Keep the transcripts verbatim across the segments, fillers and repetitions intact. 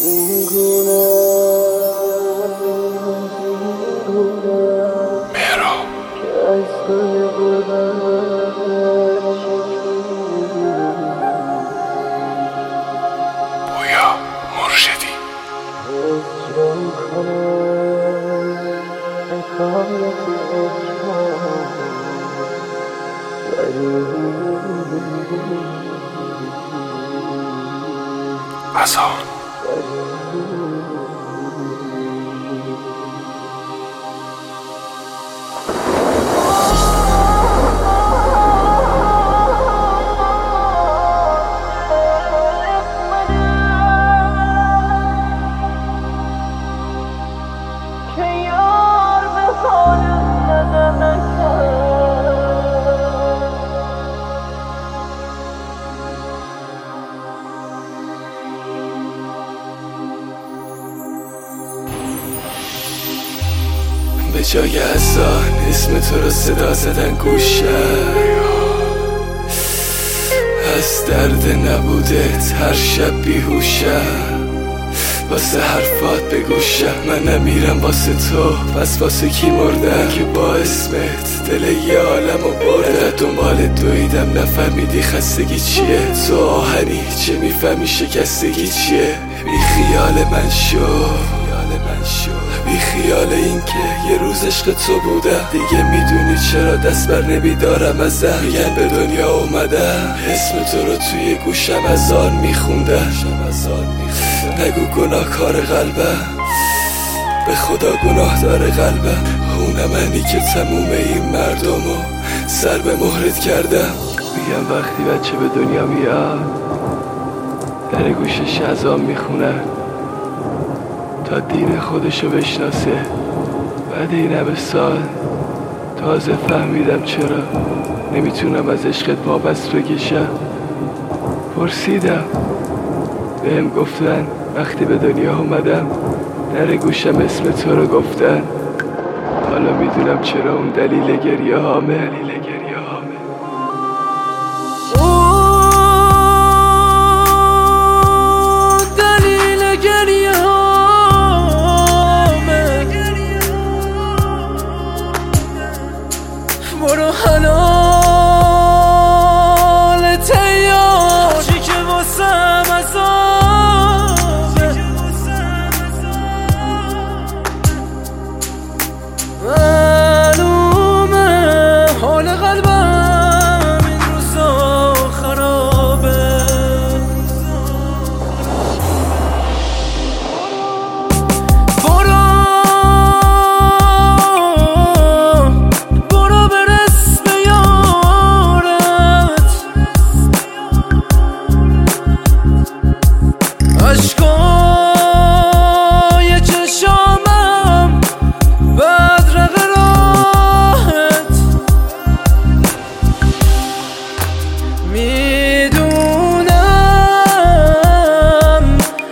بویا مرشدی اذان به جای اذان اسم تو رو صدا زدن گوشه، از درد نبودت هر شب بیهوشه، واسه حرفات به گوشه. من نمیرم واسه تو، پس واسه کی مردم که با اسمت دل یه عالمو بردم. دنبال دویدم نفهمیدی خستگی چیه، تو آهنی چه میفهمی شکستگی چیه. بی خیال من شو، بی خیال این که یه روز عشق تو بودم. دیگه میدونی چرا دست بر نمیدارم ازم، میگن به دنیا اومدم اسم تو رو توی گوشم اذان میخوندم. نگو گناه کار قلبم، به خدا گناه داره قلبم. اونم منی که تموم این مردمو سر به مهرت کردم. میگم وقتی بچه به دنیا میاد در گوشش اذان میخونن تا دین خودشو بشناسه. بعد این همه سال تازه فهمیدم چرا نمیتونم از عشقت وابست بکشم. پرسیدم، بهم گفتن وقتی به دنیا اومدم در گوشم اسم تو رو گفتن. حالا میدونم چرا اون دلیل گریه هامه. برو حلال تیار چی که واسم عذابه. معلومه حال قلبم این روزا خرابه. برو عشقای چشامم بدرق راحت، میدونم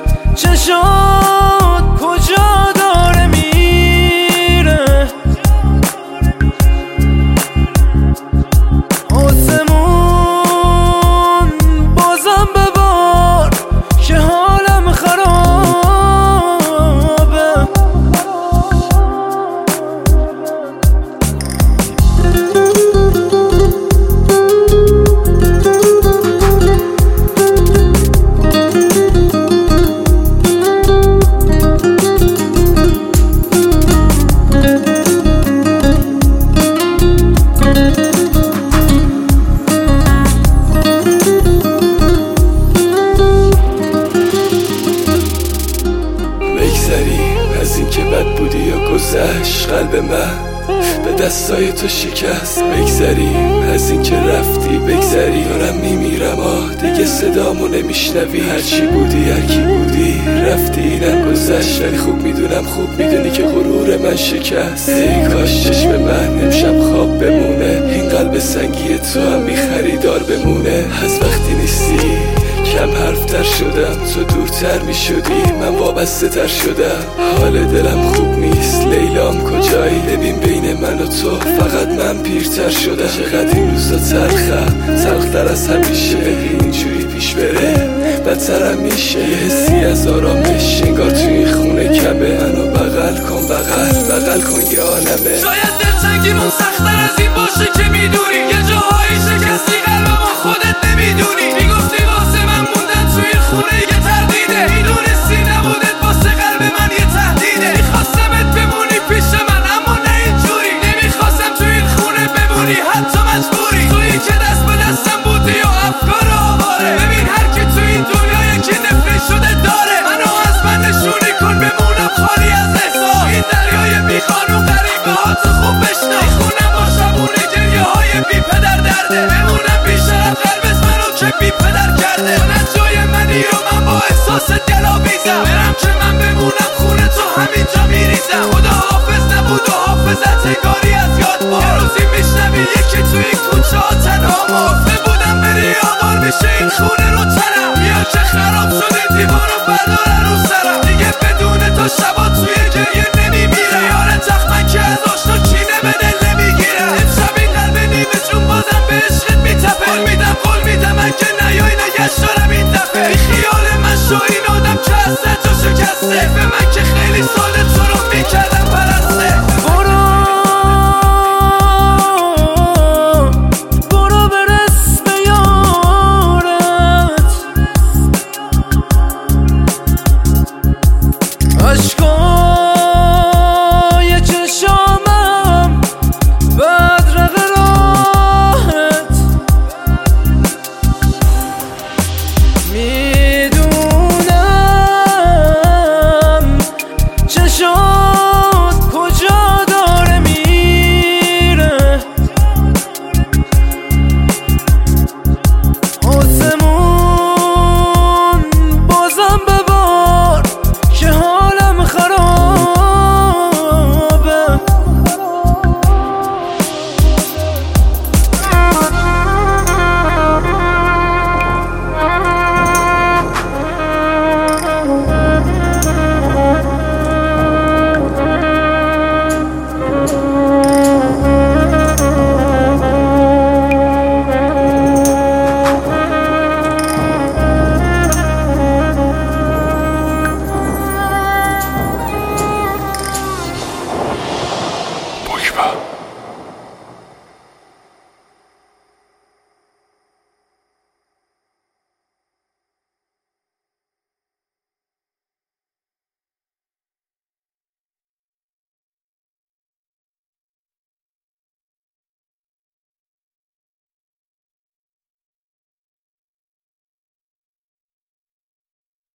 چشات کجا داره میره. آسمون بازم ببار که حالم خرابه. از این که بد بودی یا گذشت قلب من به دستای تو شکست. بگذریم از این که رفتی، بگذری دارم میمیرم آه دیگه صدامو نمیشنوی. هرچی بودی هرکی بودی رفتی اینم گذشت، ولی خوب میدونم خوب میدونی که غرور من شکست. ای کاش چشم من امشب خواب بمونه، این قلب سنگی تو هم بی خریدار بمونه. از وقتی نیستی کم حرفتر شدم، تو دورتر می شدی من وابسته تر شدم. حال دلم خوب نیست، لیلام کجایی؟ ببین بین من و تو فقط من پیرتر شدم. چقدر این روزا تلخم، تلختر از همیشه. اینجوری پیش پیش بره بدترم میشه. یه حسی از آرامش انگار توی این خونه کمه. منو بغل کن بغل بغل کن یه عالمه. شاید دلتنگیمون سخت‌تر از این باشه که میدونی. یه جاهایی شکستی قلبمون خودت نمیدونی. میگفتی واسه من موندن توی این خونه یه تردیده. میدونستی نبودت واسه قلب من یه تهدیده. میخواستمت بمونی پیش من اما نه اینجوری. نمیخواستم توی این خونه بمونی حتی مجبوری. تویی که دست به دستم بودی و افکار آواره. ببین هر کی توی این دنیا یکی نفری شده داره. منو از من نشونی کن بمونم خالی از احساس. این دریای بی قانون غریبه ها تو خوب بشناس. میخونم با شبونه گریه های بی پدر درده. بمونم بی شرف قلبت منو که بی پدر کرده. من جای منی و من با احساس دلاویزم. برم که من بمونم خونه تو همینجا میریزم. خدا حافظ نبود و حافظت گاری از یاد بار. یه روزی میشنوی یکی توی این کوچه ها تنها مافه بودم بری آبار میشه این خونه